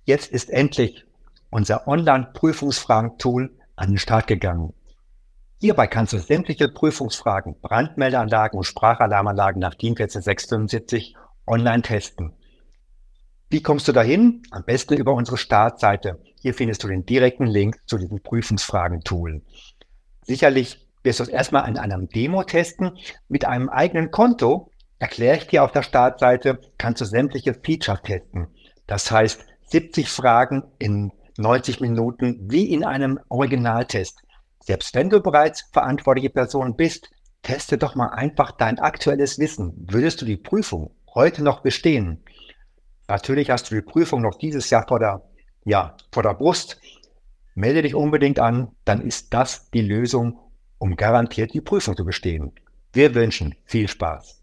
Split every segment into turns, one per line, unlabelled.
Jetzt ist endlich unser Online-Prüfungsfragen-Tool an den Start gegangen. Hierbei kannst du sämtliche Prüfungsfragen, Brandmeldeanlagen und Sprachalarmanlagen nach DIN 14675 online testen. Wie kommst du dahin? Am besten über unsere Startseite. Hier findest du den direkten Link zu diesem Prüfungsfragen-Tool. Sicherlich wirst du es erstmal in einem Demo testen. Mit einem eigenen Konto, erkläre ich dir auf der Startseite, kannst du sämtliche Features testen. Das heißt, 70 Fragen in 90 Minuten wie in einem Originaltest. Selbst wenn du bereits verantwortliche Person bist, teste doch mal einfach dein aktuelles Wissen. Würdest du die Prüfung heute noch bestehen? Natürlich hast du die Prüfung noch dieses Jahr vor der Brust. Melde dich unbedingt an, dann ist das die Lösung, um garantiert die Prüfung zu bestehen. Wir wünschen viel Spaß.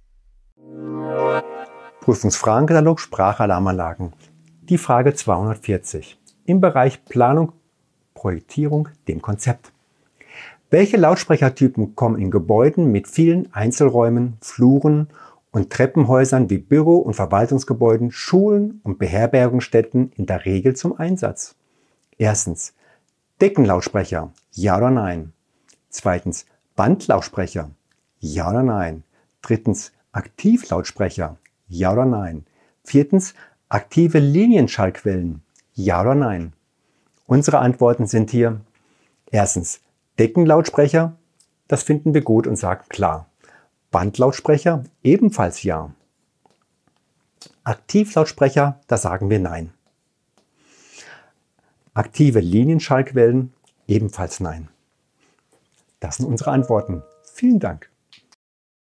Prüfungsfragenkatalog Sprachalarmanlagen. Die Frage 240. Im Bereich Planung, Projektierung, dem Konzept. Welche Lautsprechertypen kommen in Gebäuden mit vielen Einzelräumen, Fluren und Treppenhäusern wie Büro- und Verwaltungsgebäuden, Schulen und Beherbergungsstätten in der Regel zum Einsatz? Erstens Deckenlautsprecher, ja oder nein? Zweitens Bandlautsprecher, ja oder nein? Drittens Aktivlautsprecher, ja oder nein? Viertens aktive Linienschallquellen, ja oder nein? Unsere Antworten sind hier: Erstens Deckenlautsprecher, das finden wir gut und sagen klar. Bandlautsprecher, ebenfalls ja. Aktivlautsprecher, da sagen wir nein. Aktive Linienschallquellen, ebenfalls nein. Das sind unsere Antworten. Vielen Dank.